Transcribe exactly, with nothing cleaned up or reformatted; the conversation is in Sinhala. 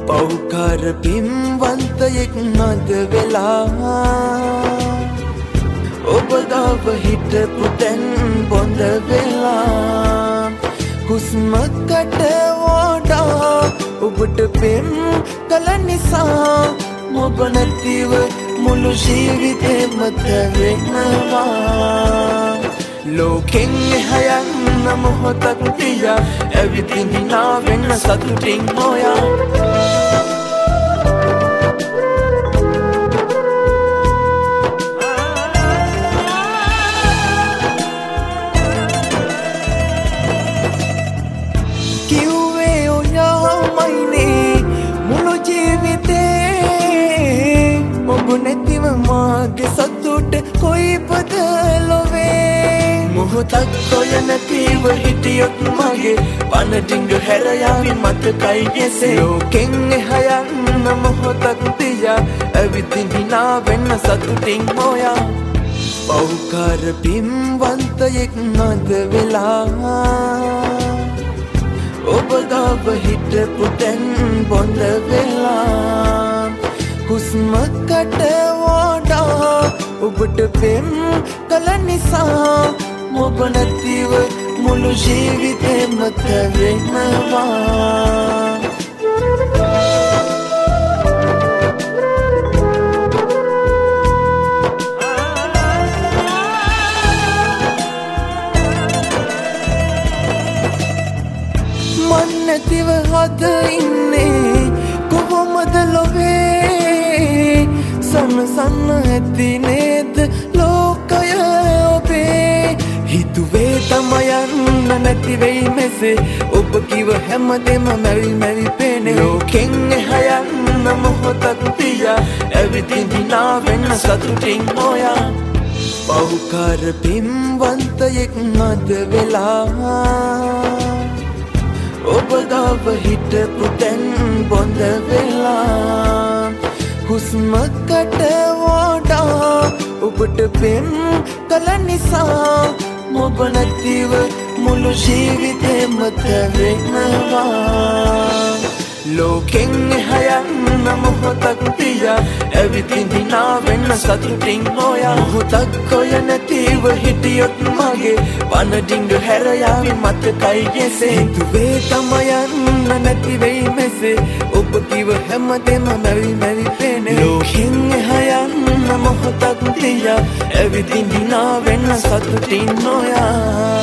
පෞකාර පින්වන්තයෙක් නද වෙලා ඔබ ගාව හිටපු තැන් බොඳ වෙලා හුස්මකට වඩා ඔබට පෙම් කළ නිසා ඔබ නැතිව මුළු ජීවිතේම තැවෙනවා ලෝකෙන් එහයන්න මොහොතක් තියා ඇවිදින් හිනා වෙන්න සතුටින් නොයා කිව්වේ ඔයාමයිනේ මුළු ජීවිතේ ඔබ නැතිව මාගේ සතුට කොයිපද ලොවේ මොහොතක් ඔය නැතිව හිටියොත් මගේ පනටිංග හැරයාවි මතකයි ගෙසේ ලෝකෙන් එහයන්න මොහොතක් තියා ඇවිදින් හිනා වෙන්න සතුටින් නොයා පෞකාර පින්වන්තයෙක් නද වෙලා ඔබ ගාව හිටපු තැන් බොඳ වෙලා හුස්මකට වඩා ඔබට පෙම් කළ නිසා ඔබ නැතිව මුළු ජීවිතේම තැවෙනවා මන් නැතිව හද ඉන්නේ කොහොමද ලොවේ සනසන්න ඇති නේද ලෝකය ඔබේ හිතුවේ තමයි යන්න නැති වෙයි මෙසේ ඔබ කිව හැමදේම මැවි මැවි පේනේ ලෝකෙන් එහයන්න මොහොතක් තියා ඇවිදින් හිනා වෙන්න සතුටින් නොයා පෞකාර පින්වන්තයෙක් නද වෙලා ඔබ ගාව හිටපු තැන් බොඳ වෙලා හුස්මකට වඩා ඔබට පෙම් කළ නිසා ඔබ නැතිව මුළු ජීවිතේම තැවෙනවා ලෝකෙන් එහයන්න මොහොතක් තියා ඇවිදින් හිනා වෙන්න සතුටින් නොයා මොහොතක් ඔය නැතිව හිටියොත් මගේ පනඩිංග හැරයාවි මතකයි ගෙසේ හිතුවේ තමයි යන්න නැති වෙයි මෙසේ ඔබ කිව හැමදේම මැවි මැවි පේනේ ලෝකෙන් එහයන්න මොහොතක් තියා ඇවිදින් හිනා වෙන්න සතුටින් නොයා